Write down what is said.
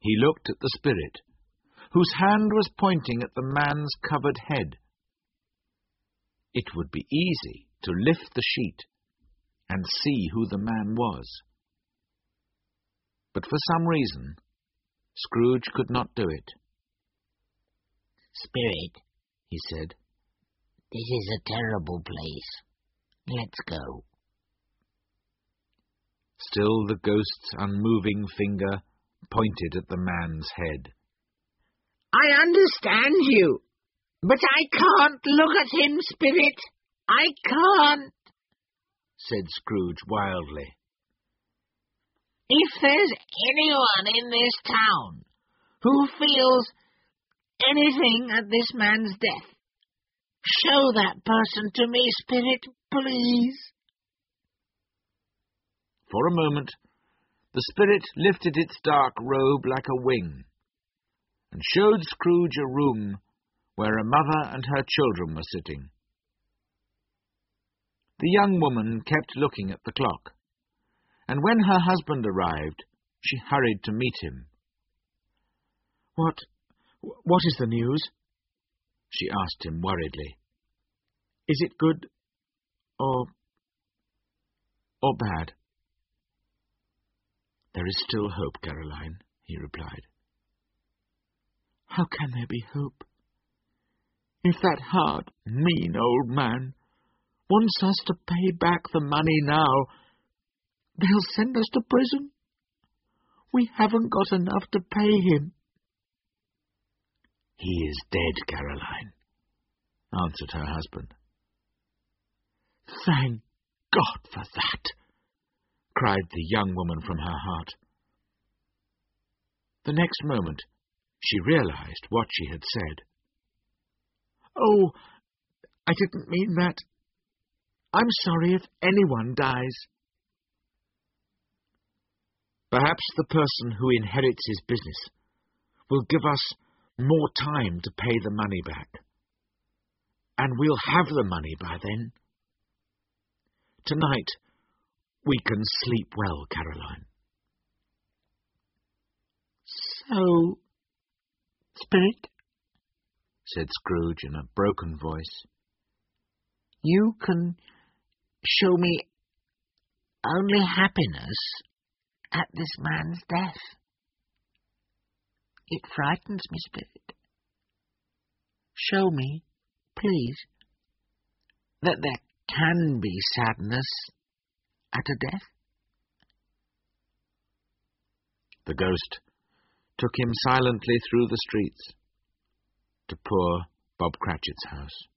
He looked at the spirit, whose hand was pointing at the man's covered head. It would be easy to lift the sheet and see who the man was. But for some reason, Scrooge could not do it. "Spirit," he said, "this is a terrible place. Let's go." Still the ghost's unmoving finger pointed at the man's head. "I understand you, but I can't look at him, Spirit. I can't," said Scrooge wildly. "If there's anyone in this town who feels anything at this man's death, show that person to me, Spirit, please." For a moment, the spirit lifted its dark robe like a wing, and showed Scrooge a room where a mother and her children were sitting. The young woman kept looking at the clock, and when her husband arrived, she hurried to meet him. What is the news?" she asked him worriedly. "Is it good or bad?" "There is still hope, Caroline," he replied. "How can there be hope? If that hard, mean old man wants us to pay back the money now, they'll send us to prison. We haven't got enough to pay him." "He is dead, Caroline," answered her husband. "Thank God for that," cried the young woman from her heart. The next moment she realized what she had said. "Oh, I didn't mean that. I'm sorry if anyone dies." "Perhaps the person who inherits his business will give us more time to pay the money back. And we'll have the money by then. Tonight we can sleep well, Caroline." "So, Spirit," said Scrooge in a broken voice, "you can show me only happiness at this man's death. It frightens me, Spirit. Show me, please, that there can be sadness at a death." The ghost took him silently through the streets to poor Bob Cratchit's house.